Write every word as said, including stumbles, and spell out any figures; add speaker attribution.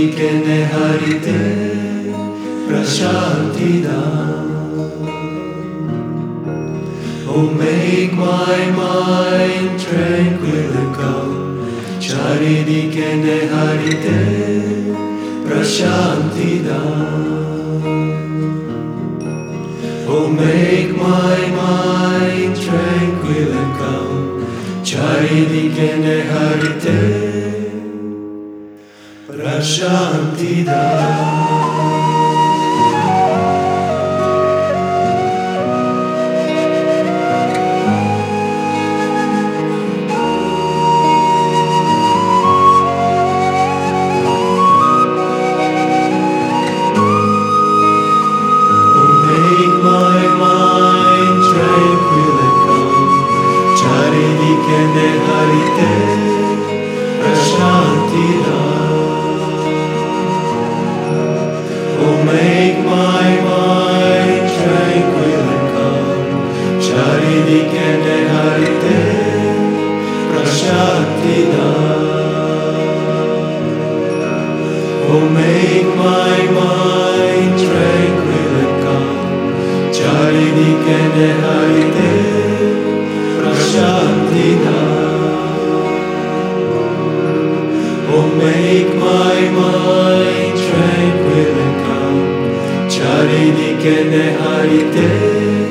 Speaker 1: ke ne harite prashanti dam. Oh, make my mind tranquil and calm. Charidike ne harite prashanti dam. Oh, make my mind tranquil and calm. Charidike ne harite prashanti dam. Charidike ne harite prashanti dam. Oh, make my mind tranquil and calm. Charidike ne harite prashanti dam. Oh, make my mind tranquil and calm. Charidike ne harite prashanti dam. Oh, make my mind tranquil and calm. Charidike ne harite